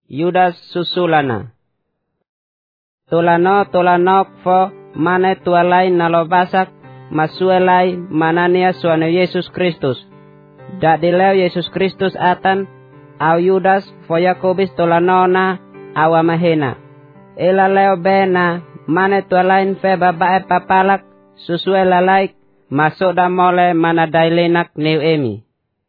Yudas susulana. Tolano fo mane tualay nalobasak masuelay manania suano Yesus Kristus. Dadileo Yesus Kristus atan au Yudas fo Yakobis tolanona awamahena. Elaleo bena mane tualain fe babae papalak susuelalaik masoda mole manadailenak neu emi.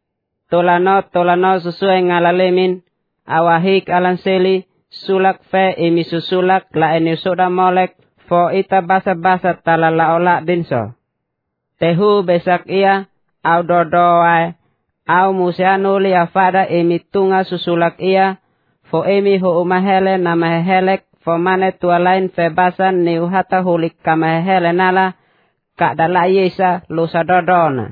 Tolano susue ngalalemin awahik alanseli sulak fe emi susulak la eni soda molek fo ita basa talalaola dinso. Tehu besak ia au dodoai au musianuli afada emi tunga susulak ia fo emi ho umahele na mahehelek fo mane tualain fe basan niu hata hulik kamahele nala kak dala yesa lusa dodona.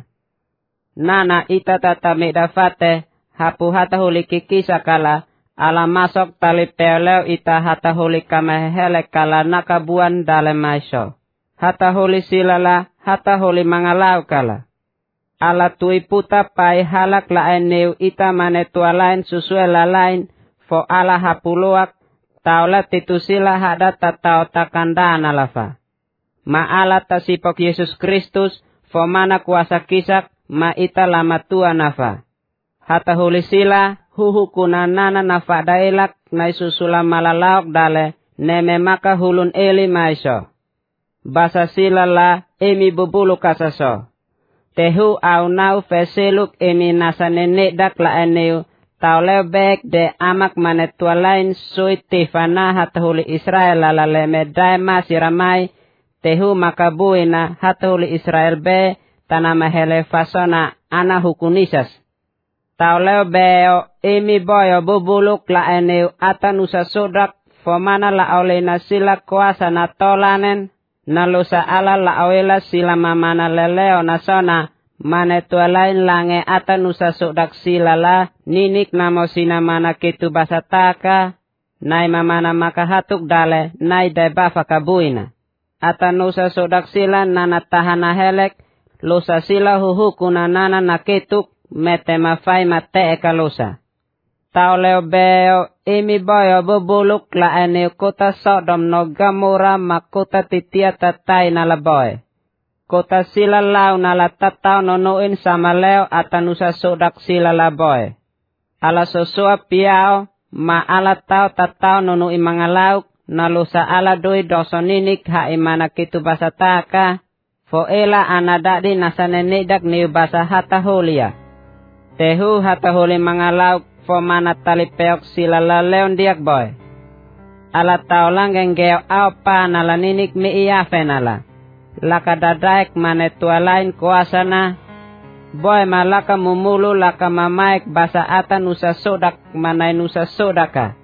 Nana ita tata medafate hapu hata hulik kikisa kala ala masok tali peoleo ita hata hulik kamahele kala nakabuan dale maiso. Hata huli silala hata huli mangalau kala. Ala tui puta pai halak laen neu ita mane tualain susuela lain fo ala hapuluak taula titusila hada tatao takandana lafa. Ma ala tasipok Yesus Kristus fo mana kuasa kisak ma ita lama tua nafa. Hata huli sila huhukuna nana nafa dailak na susula malalaok dale neme maka hulun eli maiso. Basa sila la emi bubulu kasaso. Tehu au nau feseluk emi nasa nenek la eneu tauleo bek de amak manetua lain sui tifana hatahuli Israel la leme dai masiramai tehu makabuina hatahuli Israel be tanama hele fasona ana hukunisas. Tauleo beo emi boyo bubuluk la eneu atanusa sodak fomana la olena sila kuasa na tolanen. Nalusa ala la awela sila mamana leleo nasona mane tualain lange ata nusa sodak sila la ninik namo sina mana kitu basataka nai mamana makahatuk dale nai dai bafa kabuina. Ata nusa sodak sila nana tahana helek lusa sila huhukuna nana nakituk mete mafai mate eka lusa. Tauleo beo imi boyo bubuluk la ene kota Sodom no Gamora makota titia tatai nala boy. Kota sila lau nala tatao nonoin sama leo atanusa sodak sila la boy. Ala sosua piao ma ala tau tatao nonoi mangalauk nalusa ala doi dosoninik ha imana kitu basataka. Fo ela anadadi nasanenedak niu basa hataholia. Tehu hataholi mangalauk fo mana tali peok sila la leon diak boy. Ala tau langgeng geo au pa nala ninik mi iya fenala. Laka dadaik mane tualain kuasana. Boy malaka mumulu laka mamaik basa ata nusa sodak manay nusa sodaka.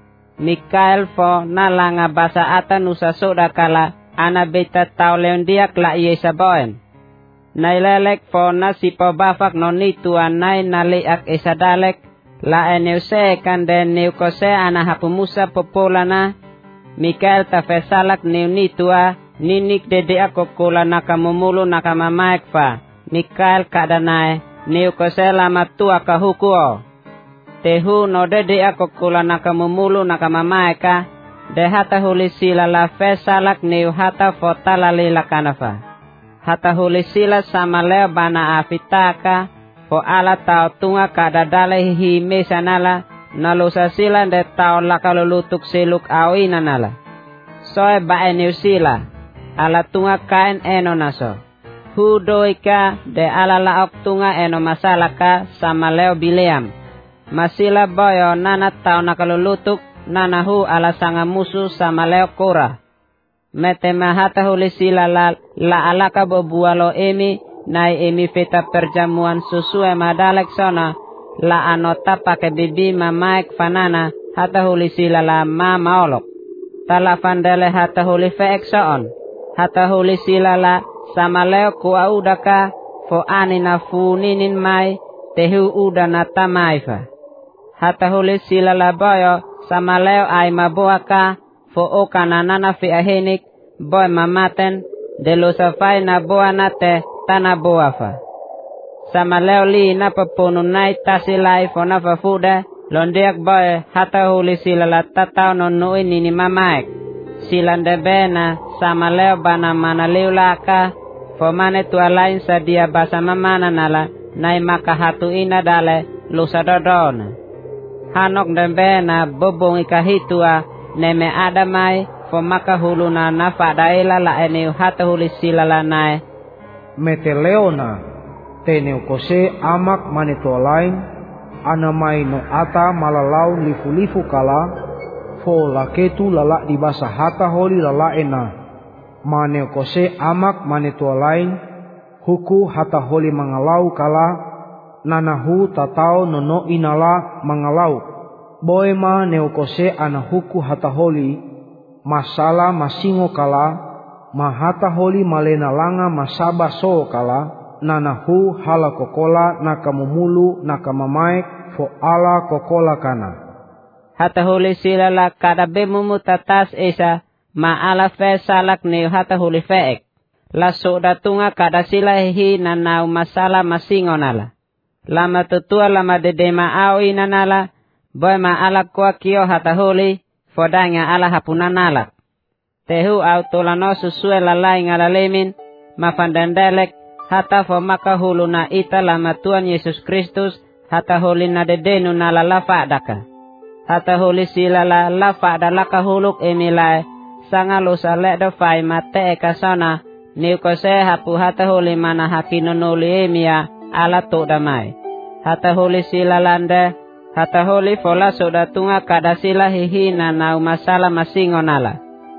Mikael fo nalanga basa ata nusa sodaka la ana beta tau leon diak la iya saboen. Nailelek fo nasipo bafak nonitu anay naliak isadalek. La eneu kan den neu kose ana hapumusa popolana. Mikael tafesalak neu nitua ninik dede akokula nakamumulu nakamamaek fa. Mikael kadanae neu kose lama tua kahukuo. Tehu no dede akokula nakamumulu nakamamaeka. De hata hulisila la fesalak neu hata fotalalila kanafa. Hata hulisila sama leo bana afitaka. Fo ala tau tunga kadadale hi mesanala nalusa sila de tau lakalulutuk siluk awina nala. Soe bae sila ala tunga kain eno naso. Hudoika de ala laok tunga eno masalaka sama leo bileam. Masila boyo nana tau nakalulutuk nana hu ala sanga musu sama leo kora. Mete mahata huli sila la alaka bobualo emi. Nai emi feta perjamuan susue madalek sona la anota pake bibi mamaik fanana hata huli sila la ma maolok. Tala fandele hata huli feek soon. Hata huli sila la sama leo kua udaka fo anina fu ninin mai tehu uda na tamaifa. Hata huli sila la boyo sama leo ay mabuaka fo oka nanana fi ahinik boy mamaten de lusafay na boa nate tana boafa. Sama leo li napapunun nai tasilai fo nafafuda Londiak boy hata huli sila la tatao no nui nini mamaek. Silande bena sama leo bana mana liulaka. Fomane tua lain sadia basa mamana nala nai maka hatu ina dale lusa dodona. Hanok dembena bobong ikahitua neme adamai fomaka huluna nafa daila la eneu hata huli sila la nai. Meteleona teneu kose amak manetua lain anamai no ata malalau lifu-lifu kala fo laketu lala di basa hata holi lala ena maneo kose amak manetua lain huku hata holi mangalau kala nanahu tatao nono inala mangalau boema neo kose ana huku hata holi masala masingo kala mahata holi malena langa masaba so kala nanahu hala kokola nakamumulu nakamamaek fo ala kokola kana. Hata huli sila la kada bemumu tatas esa ma ala fe salak neu hata huli feek. La soda tunga kada sila hi nanau masala masingonala. Lama tutua lama dedema au inanala boy ma ala kwa kio hata huli fodanga ala hapunanala. Tehu au tolano susue lalai ngalalemin mafandandelek hata fo maka hulu na ita lama Tuhan Yesus Kristus hata huli na dedenu na la lafa daka. Hata huli sila la lafa dalaka huluk emilai sanga lusa lekdo fai mate eka sana niu kose hapu hata huli mana hakino nuli emia ala to damai. Hata huli sila lande hata huli fola soda tunga kada sila hihi na nau masala masingonala.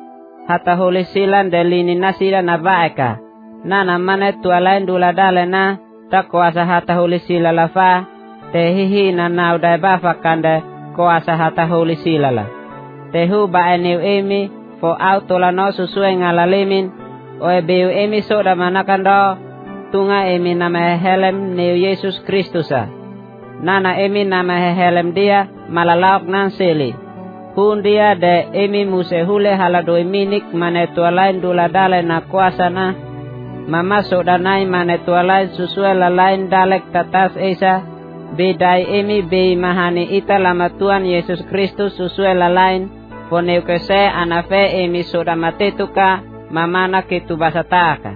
Hata huli sila ndelini nasida na baeka. Nana mane tualain dula dale na ta kuasa hata huli sila lafa te hihi na nau dai bafa kande kuasa hata huli sila la. Tehu ba eneu emi fo autola no susue ngalalimin oe beu emi soda manakando tunga emi nama helem neu Yesus Kristusa. Nana emi nama helem dia malalaok nan seli. Hun dia de emi muse hule haladoi minik mane tualain dula dale na kuasa na mama soda nai mane tualain susue lalain dalek tatas esa bedai emi bei mahani ita lama Tuhan Yesus Kristus susue lalain foneu kese anafe emi soda matetuka mamana kitu basataka.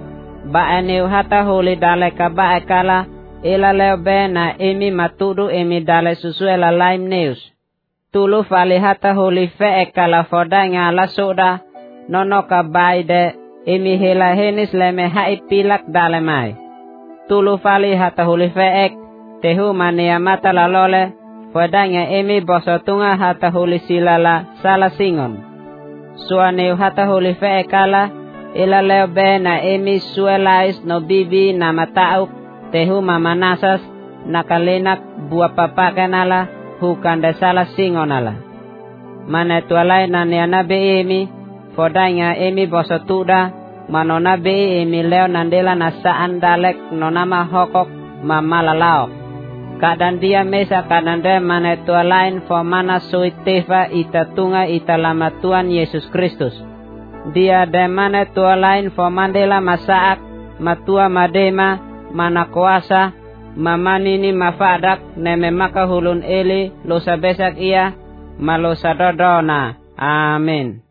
Ba eneu hata huli daleka ba ekala ila leo bena emi matudu emi dale susue lalain neus. Tulu fali hata huli fe ekala fodanga la soda nono ka baide emi hela henis leme hai pilak dale mai. Tulu fali hata huli fe ek tehu mania mata lalole fodanga emi bosotunga hata huli silala sala singon. Suaneu hata huli fe ekala ila leo bena emi suelais no bibi na matauk tehu mamanasas nakalenak buah papakanala hukande sala singonala. Mane tualai nane nabe emi fodanga emi bosotuda manona be emi leo nandela nasaan dalek nonama hokok mamalalao. Kadan dia mesa kadande mane tualain fo mana suitefa itatunga italama Tuhan Yesus Kristus. Dia de mane tualain fo mandela masaak matua madema mana kuasa mamanini mafadak neme maka hulun eli losa besak ia malosa dodona. Amin.